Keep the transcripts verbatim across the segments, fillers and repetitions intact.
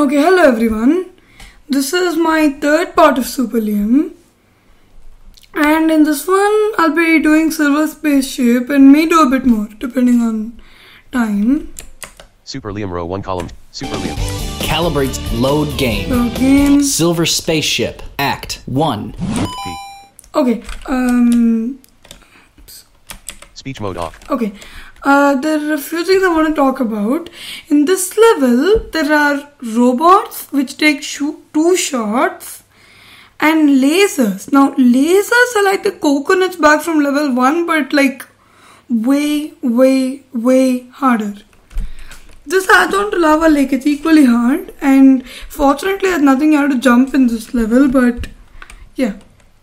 Okay, hello everyone. This is my third part of Super Liam. And in this one, I'll be doing Silver Spaceship and may do a bit more, depending on time. Super Liam row one column. Super Liam. Calibrate load game. Load game. Silver Spaceship. Act one. P. Okay, um... Speech mode off. Okay. Uh, there are a few things I want to talk about. In this level, there are robots which take sh- two shots and lasers. Now, lasers are like the coconuts back from level one, but like way, way, way harder. This adds on to Lava Lake. It's equally hard, and fortunately, there's nothing you have to jump in this level, but yeah.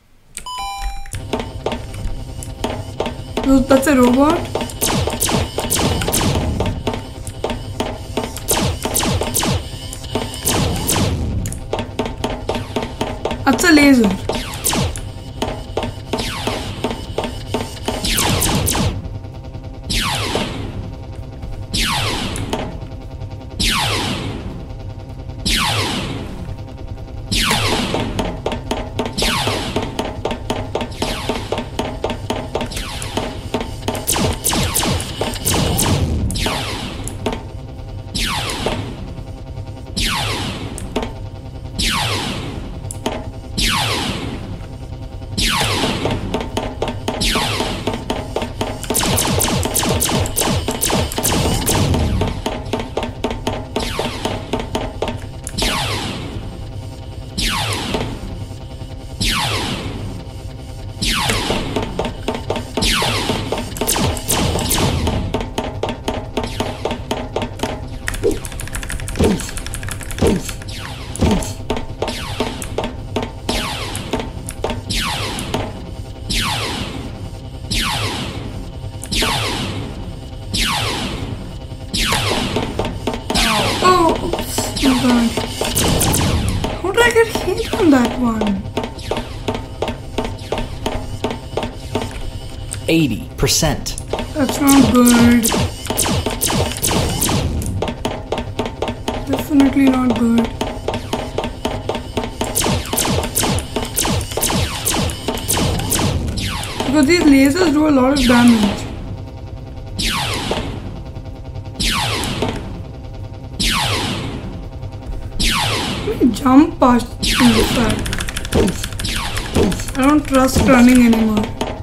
So that's a robot. That's a laser. How did I get hit on that one? eighty percent. That's not good. Definitely not good. Because these lasers do a lot of damage. Jump past this fact. I don't trust running anymore.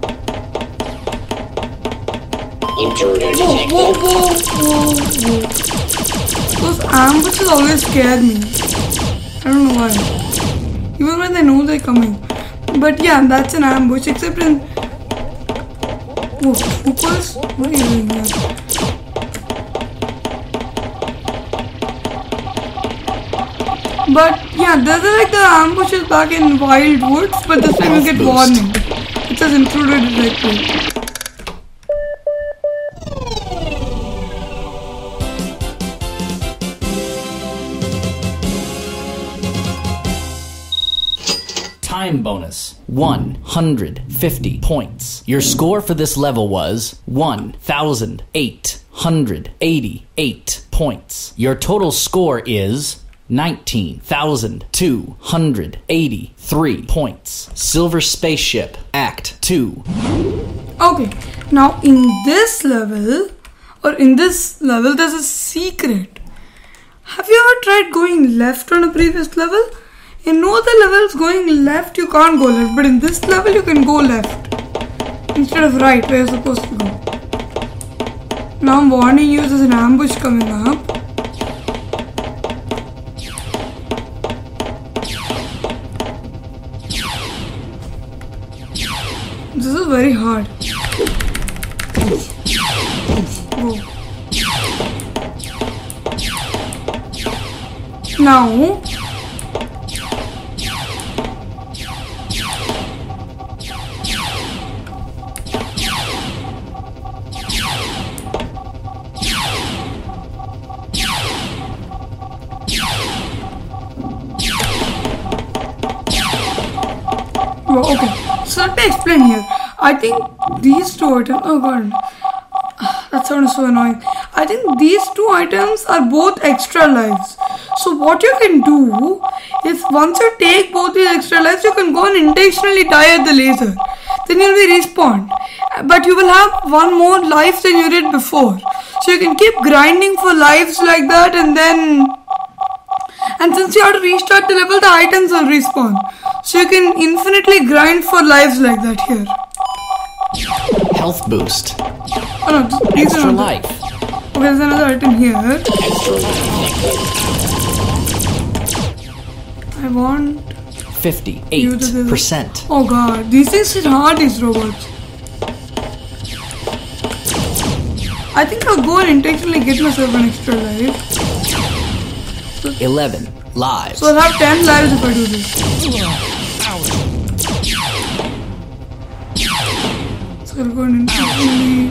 Intruder detected. Whoa, whoa, whoa, whoa, whoa. Those ambushes always scare me. I don't know why. Even when they know they're coming. But yeah, that's an ambush, except in... Whoa, troopers? What are you doing here? But yeah, those are like the ambushes back in Wild Woods, but this time you get warning. It says intruder detected. Time bonus. one hundred fifty points. Your score for this level was one thousand eight hundred eighty-eight points. Your total score is nineteen thousand two hundred eighty-three points. Silver Spaceship, Act two. Okay, now in this level, or in this level, there's a secret. Have you ever tried going left on a previous level? In no other levels, going left, you can't go left, but in this level, you can go left instead of right, where you're supposed to go. Now I'm warning you, there's an ambush coming up. This is very hard. Whoa. Now, oh, okay, so let me explain here. I think these two items, oh god, that sound is so annoying. I think these two items are both extra lives. So what you can do is once you take both these extra lives, you can go and intentionally die at the laser. Then you'll be respawned. But you will have one more life than you did before. So you can keep grinding for lives like that, and then... And since you have to restart the level, the items will respawn. So you can infinitely grind for lives like that here. Health boost. Oh no, these Extra are not life. Okay, there's another item here. Extra life. I want... fifty-eight percent. Oh god, these things hit hard, these robots. I think I'll go and intentionally get myself an extra life. eleven lives. So I'll have ten lives if I do this. So I'll go and intentionally...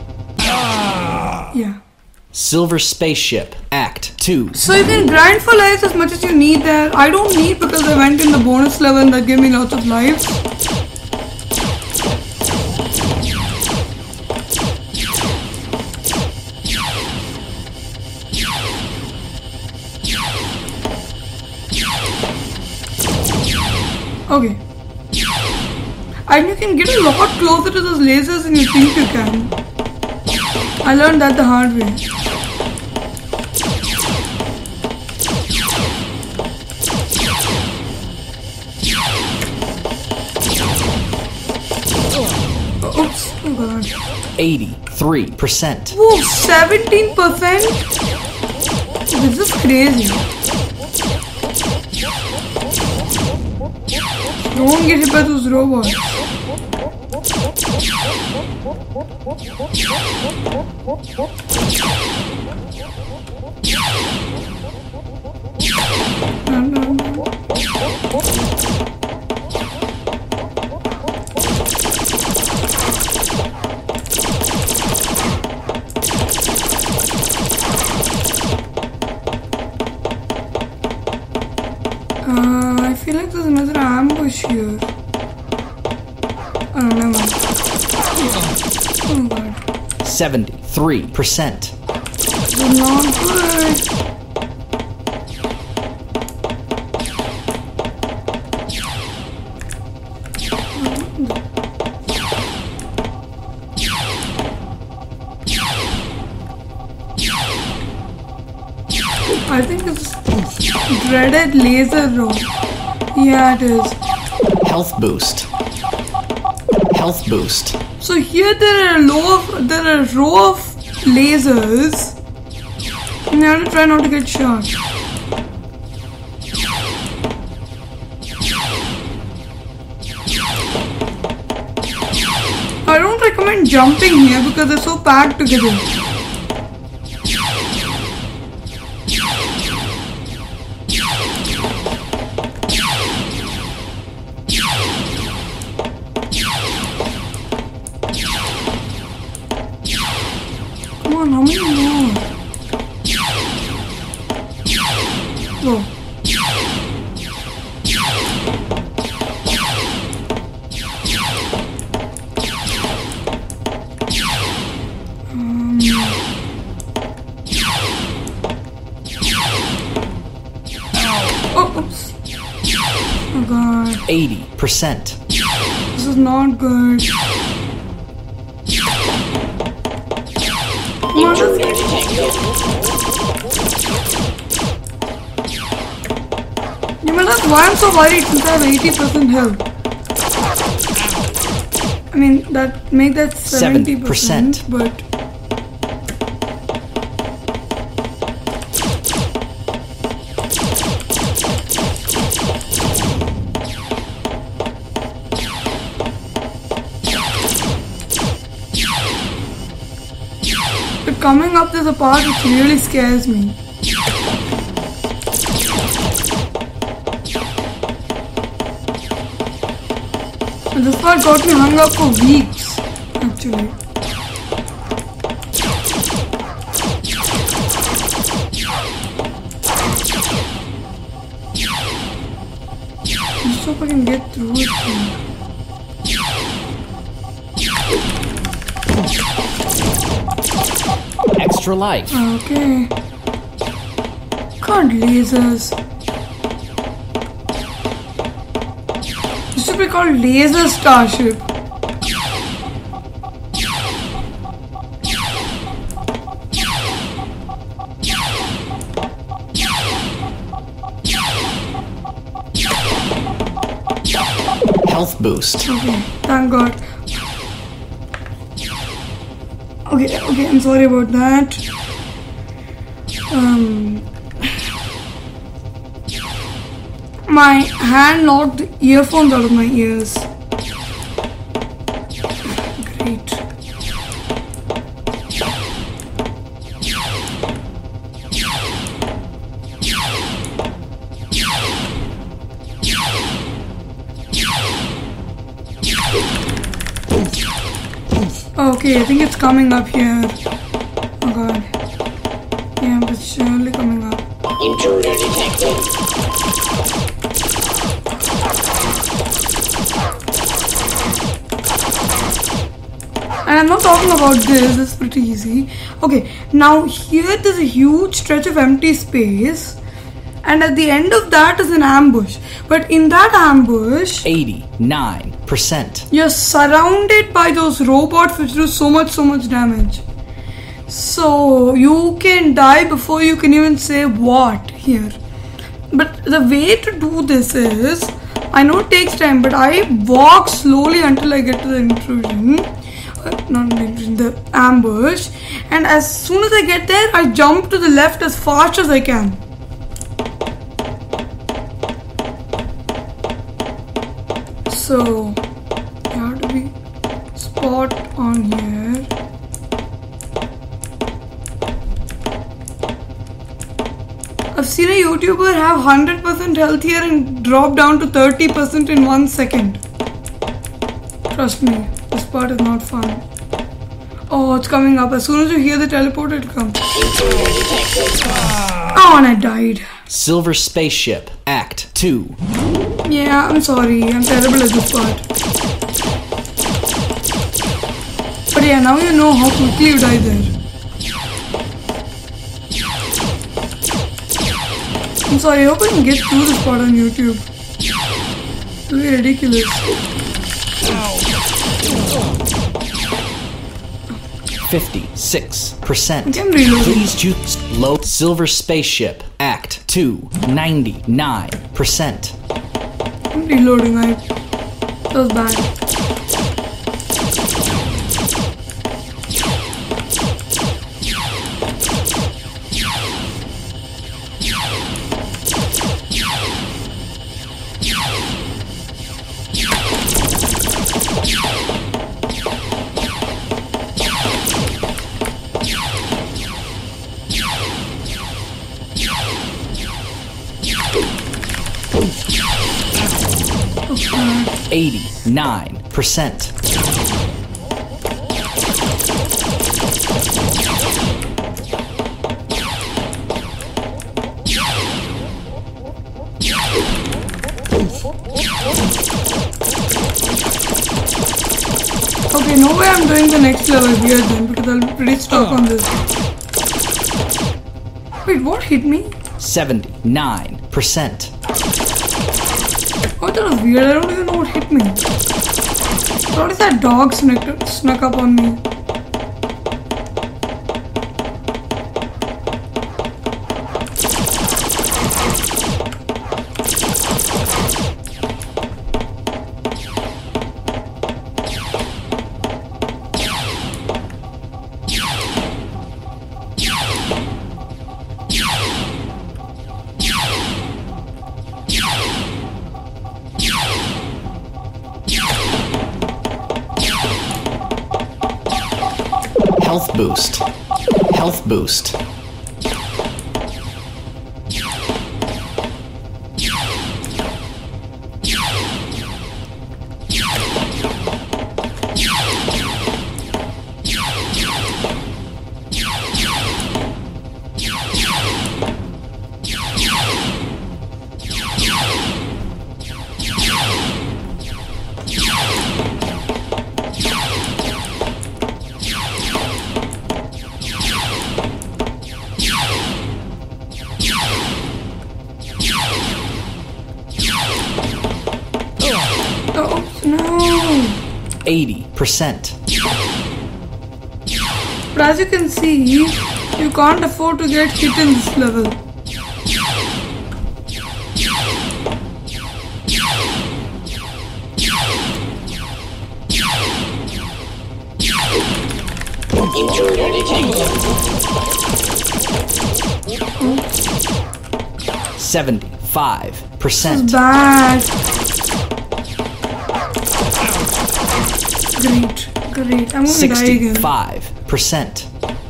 Yeah. Silver Spaceship, Act two. So you can grind for lives as much as you need there. I don't need because I went in the bonus level and that gave me lots of lives. Okay. And you can get a lot closer to those lasers than you think you can. I learned that the hard way. Oops. Oh god. eighty-three percent. Whoa, seventeen percent? This is crazy. Don't get hit by those robots. No, no, no. Uh, I feel like there's another ambush here. Oh, no, never mind. Oh god. seventy-three percent. This is not good. I think it's dreaded laser row. Yeah, it is. Health boost. Health boost. So here there are a row of there are a row of lasers, and you have to try not to get shot. I don't recommend jumping here because they're so packed together. Come on, how many more? Whoa. Um. Oh, oops. Oh god. eighty percent. This is not good. Come on, let's get You might ask why I'm so worried since I have eighty percent health. I mean, that make that seventy percent, but but coming up there's a part which really scares me. And this part got me hung up for weeks, actually. Just hope I can get through it. Extra life. Okay. God, lasers. This should be called Laser Starship. Health boost. Okay, thank God. Okay, okay, I'm sorry about that. Um, my hand knocked the earphones out of my ears. Great. Okay, I think it's coming up here. Oh God. Yeah, it's surely coming up. Intruder detected. And I'm not talking about this, it's pretty easy. Okay, now here there's a huge stretch of empty space. And at the end of that is an ambush. But in that ambush, eighty-nine percent. you're surrounded by those robots which do so much, so much damage. So you can die before you can even say what here. But the way to do this is, I know it takes time, but I walk slowly until I get to the intrusion. Uh, not the intrusion, the ambush. And as soon as I get there, I jump to the left as fast as I can. So you have to be spot on here. I've seen a YouTuber have one hundred percent health here and drop down to thirty percent in one second. Trust me, this part is not fun. Oh, it's coming up. As soon as you hear the teleport, it comes. Oh, and I died. Silver Spaceship, Act two. Yeah, I'm sorry. I'm terrible at this part. But yeah, now you know how quickly you die there. I'm sorry, I hope I can get through this part on YouTube. It'll be ridiculous. fifty-six percent. I'm reloading. Please choose low Silver Spaceship, Act two. ninety-nine percent. I'm reloading. I that was bad. eighty-nine percent. Okay, no way I'm doing the next level here then, because I'll be pretty stuck on this. Wait, what hit me? seventy-nine percent. Oh, that was weird. I don't even know what hit me. What is that dog snuck, snuck up on me? Health boost. Health boost. eighty percent. But as you can see, you can't afford to get hit in this level. Intruder detected. seventy-five This percent. is bad. Great, great. I'm gonna die again. sixty-five percent.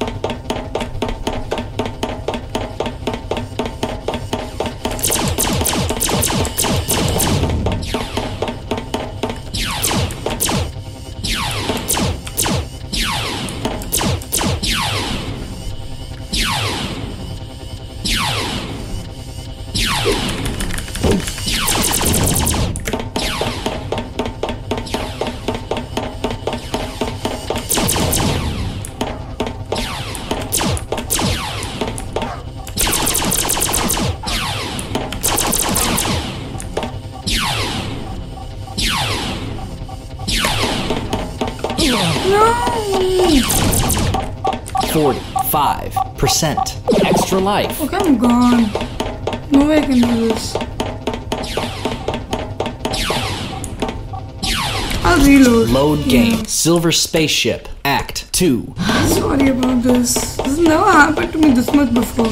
forty-five percent. Extra life. Okay, I'm gone. No way I can do this. I'll reload. Load Yeah. game. Silver Spaceship. Act two. Sorry about this. This has never happened to me this much before.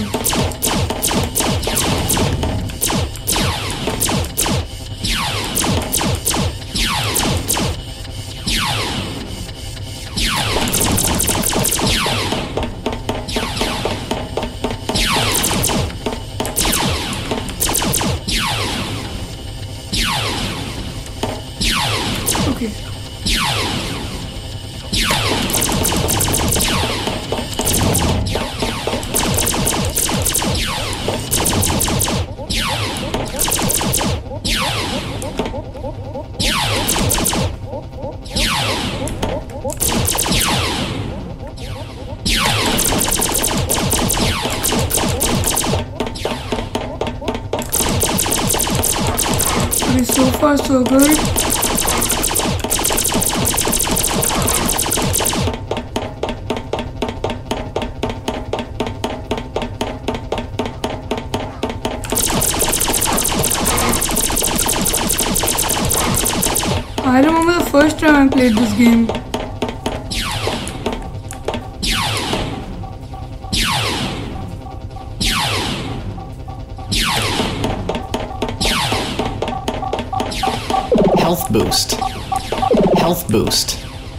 Okay. Okay, so far so good. I remember the first time I played this game. Health boost. Health boost.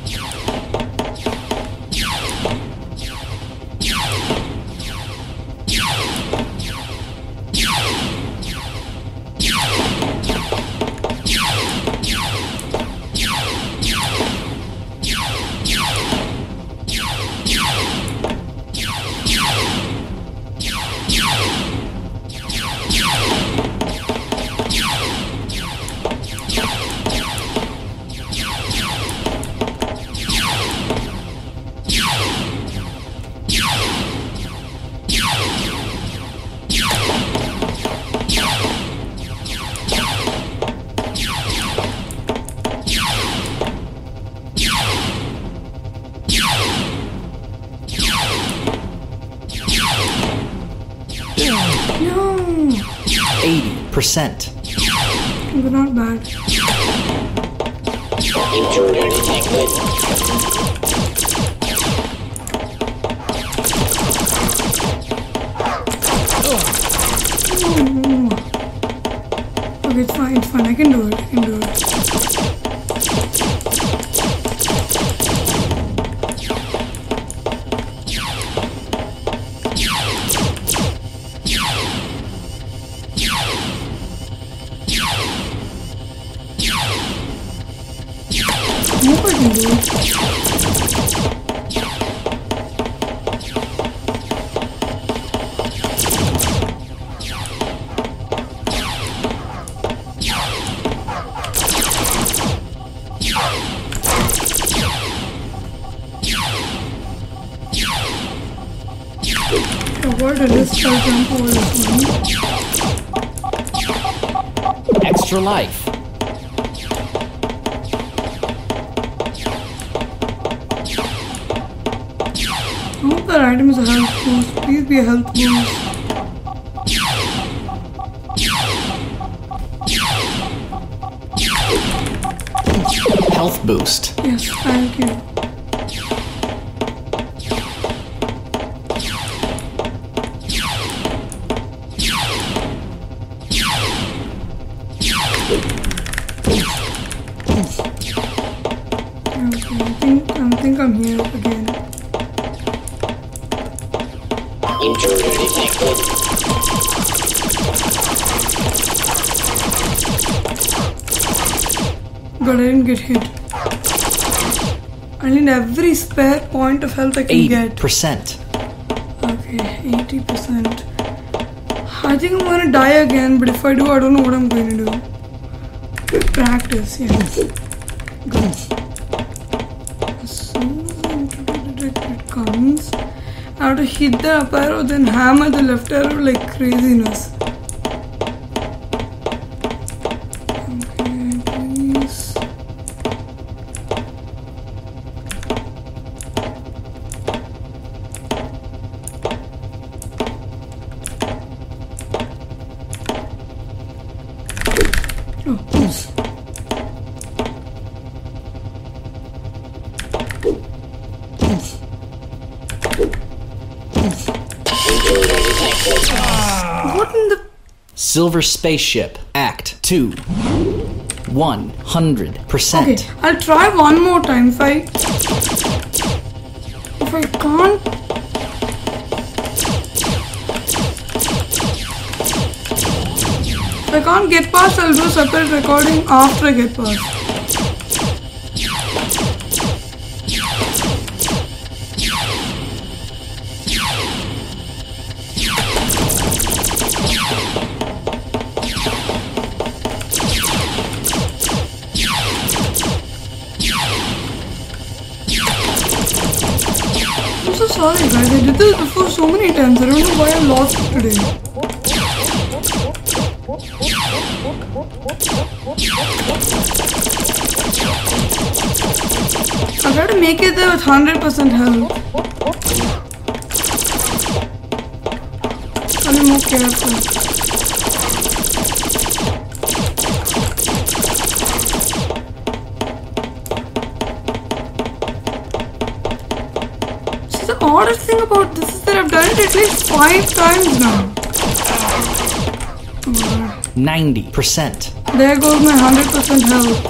No, eighty percent. but not bad. Intruder detected. Okay, it's fine, it's fine. I can do it. I can do it. I hope I can do it. What a risk I jump over this one. Extra life. other item is a health boost. Please be a health boost. Health boost. Yes, thank you. Okay, I think I think I'm here again. Intruder detected. But I didn't get hit. I need every spare point of health I can eighty get. percent. Okay, eighty percent. I think I'm gonna die again, but if I do, I don't know what I'm going to do. Practice, yes. Good. As soon as the intruder detected comes, I have to hit the up arrow, then hammer the left arrow like craziness. Okay, please. Oh, yes. What in the... Silver Spaceship. Act two. one hundred percent. Okay, I'll try one more time. If I... If I can't... If I can't get past, I'll do a separate recording after I get past. I'm so sorry guys, I did this before so many times. I don't know why I lost it today. I gotta make it there with one hundred percent health. I'll be more careful. See, the oddest thing about this is that I've done it at least five times now. Oh God. ninety percent. There goes my one hundred percent health.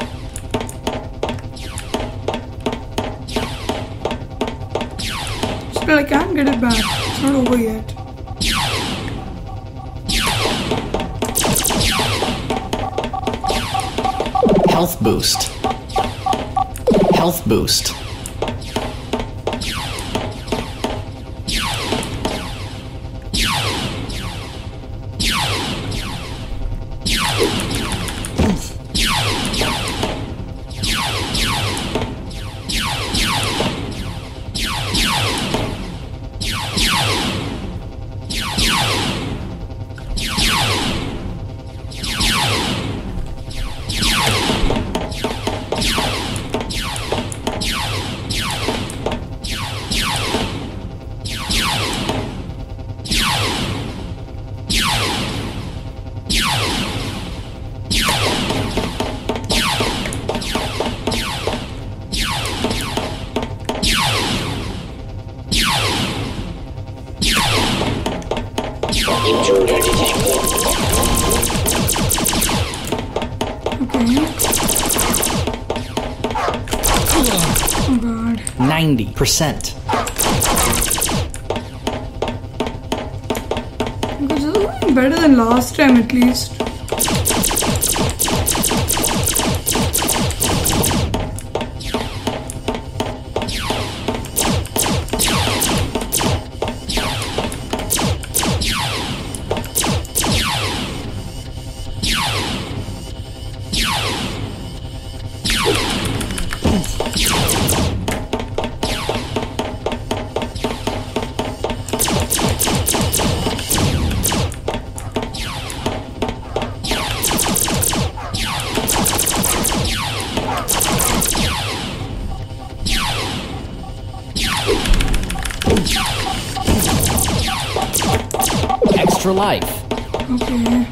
Still, I can't get it back. It's not over yet. Health boost. Health boost. Intruder detected. Okay. Oh God. ninety percent. Okay, this is going better than last time at least. for life. Okay.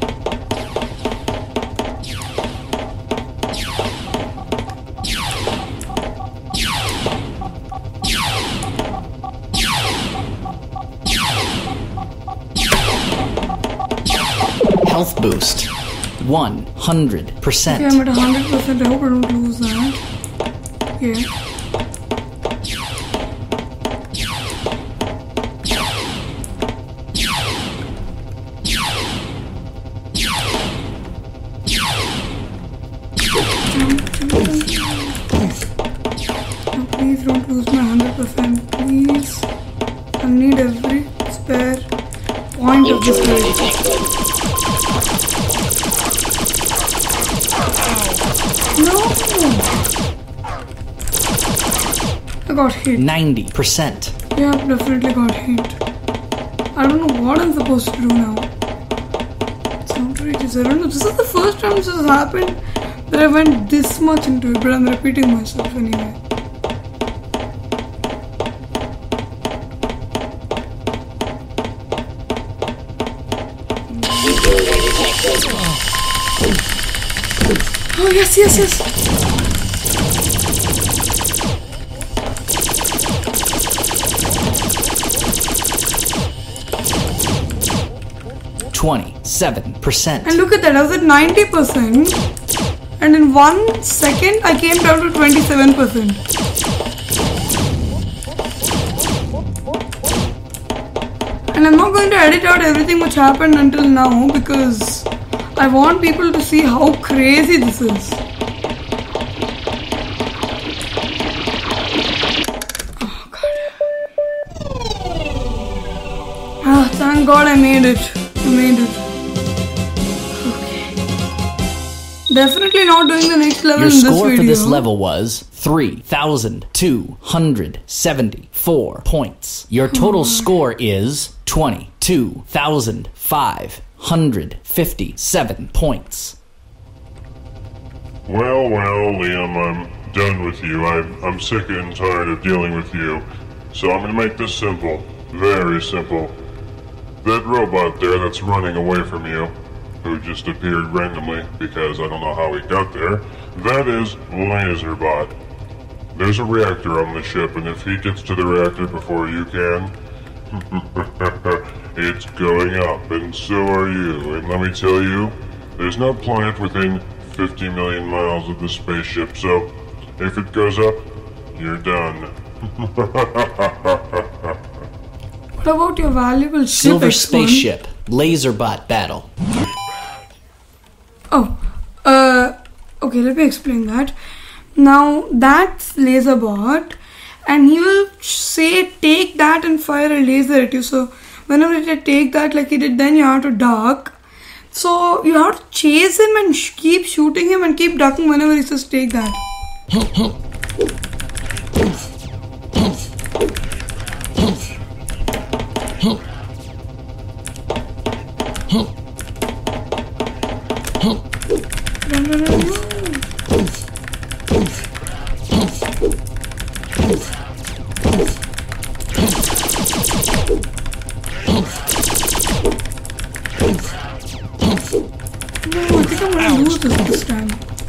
Health boost. one hundred percent. Okay, I'm at one hundred percent. I hope I don't lose that. Okay. Oh, please don't lose my one hundred percent. Please. I need every spare point of this race. No! I got hit. ninety percent. Yeah, definitely got hit. I don't know what I'm supposed to do now. It's outrageous. I don't know. This is the first time this has happened that I went this much into it, but I'm repeating myself anyway. Oh, yes, yes, yes. twenty-seven percent. And look at that, I was at ninety percent. And in one second, I came down to twenty-seven percent. And I'm not going to edit out everything which happened until now because I want people to see how crazy this is. Oh god. Ah, thank god I made it. I made it. Okay. Definitely not doing the next level Your in this score video. for this level was three thousand two hundred seventy-four points. Your total score is twenty-two thousand five hundred fifty-seven points. Well, well, Liam, I'm done with you. I'm, I'm sick and tired of dealing with you. So I'm gonna make this simple. Very simple. That robot there that's running away from you, who just appeared randomly because I don't know how he got there, that is Laserbot. There's a reactor on the ship, and if he gets to the reactor before you can, it's going up, and so are you. And let me tell you, there's no planet within fifty million miles of the spaceship, so if it goes up, you're done. What about your valuable ship? Silver X one? Spaceship Laserbot Battle. Oh, uh, okay, let me explain that. Now, that's Laserbot, and he will say, take that and fire a laser at you. So, whenever you take that like he did, then you have to duck. So, you have to chase him and sh- keep shooting him and keep ducking whenever he says, take that. Run, run, run, run. No, I think I'm gonna lose this this time.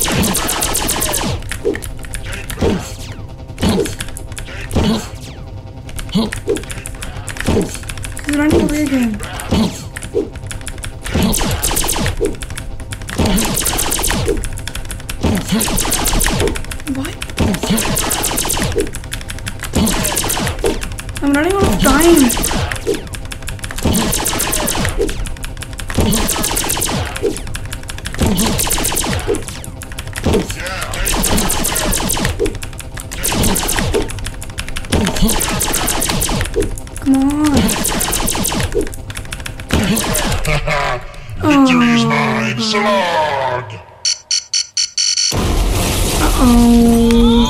He's running away again. What? I'm running out of time. Come on. Victory is mine, Slog! Oh.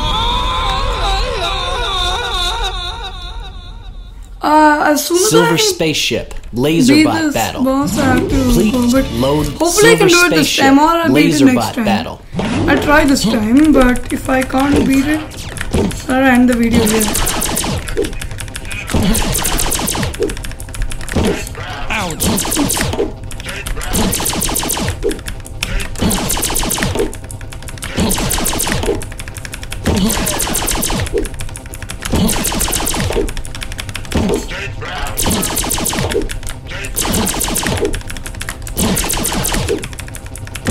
Uh, as soon as Silver I Spaceship beat Laserbot this Battle. boss, I have to Complete go, but load hopefully I can Silver do it this Spaceship time, or I'll beat it next Laserbot time. Battle. I'll try this time, but if I can't beat it, I'll end the video here. Ouch.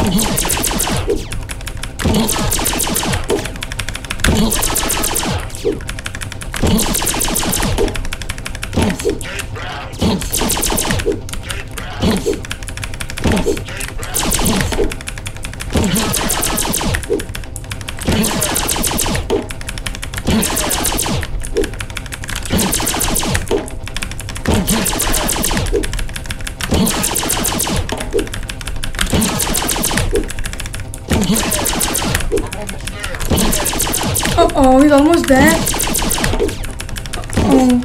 Oh, oh, he's almost there. Oh.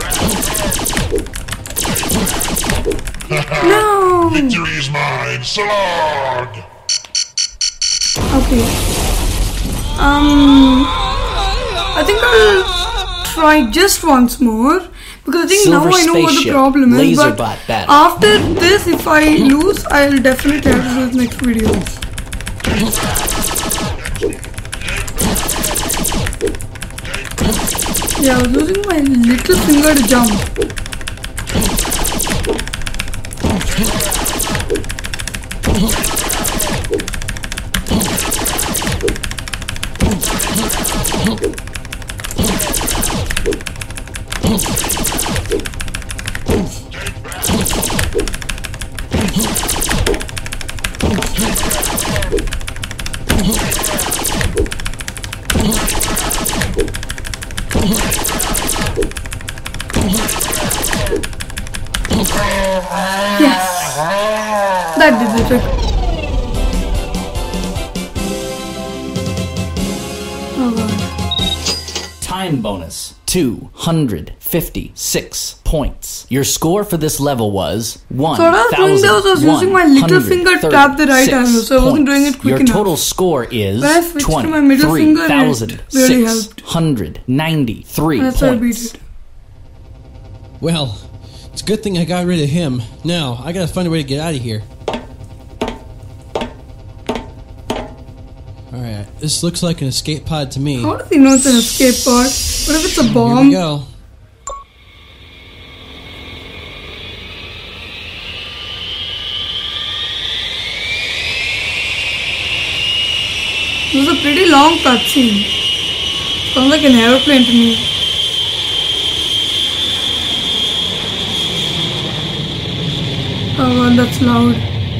No! Victory is mine, Slog! Okay. Um, I think I'll try just once more because I think Silver now I know what the spaceship, problem is. laser But bot battle. after this, if I lose, I'll definitely have to do this next video. Yeah, I was using my little finger to jump. Yes, that did the trick. Oh god. Time bonus two hundred fifty-six points. Your score for this level was one So what I was doing there was I was using my little finger to tap the right arrow, so I wasn't doing it quick Your enough. total score is When I switched to my middle finger, it twenty-three thousand really six hundred ninety-three That's how I beat points. it. Well, it's a good thing I got rid of him. Now, I gotta find a way to get out of here. Alright, this looks like an escape pod to me. How does he know it's an escape pod? What if it's a Here bomb? we go. It was a pretty long cutscene. Sounds like an aeroplane to me. Oh god, that's loud.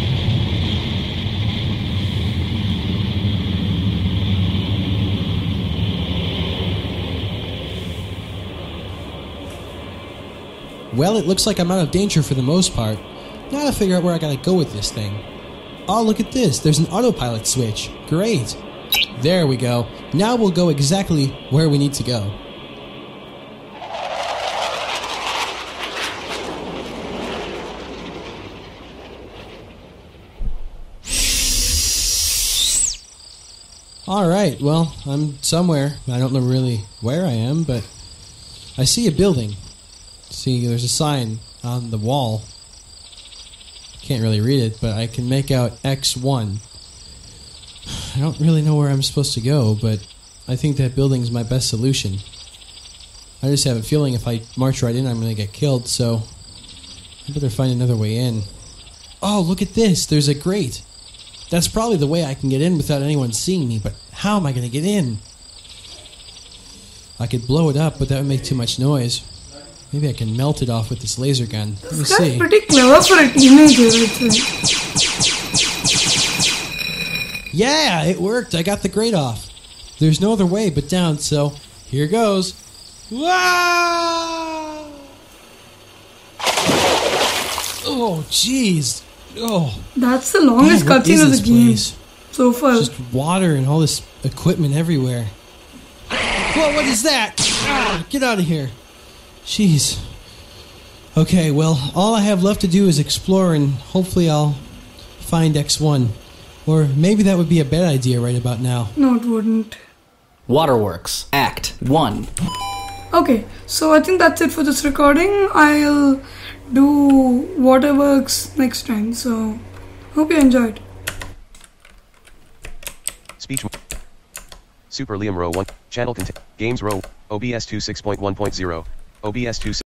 Well, it looks like I'm out of danger for the most part. Now I gotta figure out where I gotta go with this thing. Oh, look at this. There's an autopilot switch. Great. There we go. Now we'll go exactly where we need to go. Alright, well, I'm somewhere. I don't know really where I am, but I see a building. See, there's a sign on the wall. Can't really read it, but I can make out X one. I don't really know where I'm supposed to go, but I think that building's my best solution. I just have a feeling if I march right in, I'm going to get killed, so I better find another way in. Oh, look at this. There's a grate. That's probably the way I can get in without anyone seeing me, but how am I going to get in? I could blow it up, but that would make too much noise. Maybe I can melt it off with this laser gun. Let me This guy's see. pretty clever for a teenager, I'd say. Yeah, it worked. I got the grate off. There's no other way but down, so here goes. Wow! Oh, jeez. Oh, That's the longest God, what cutscene is of this the game place? so far. Just water and all this equipment everywhere. Whoa, what is that? Ah, get out of here. Jeez. Okay, well, all I have left to do is explore and hopefully I'll find X one. Or maybe that would be a bad idea right about now. No, it wouldn't. Waterworks, Act one. Okay, so I think that's it for this recording. I'll do Waterworks next time. So, hope you enjoyed. Speech. mo- Super Liam Row one. Channel content. Games Row. O B S two six point one point zero. O B S two.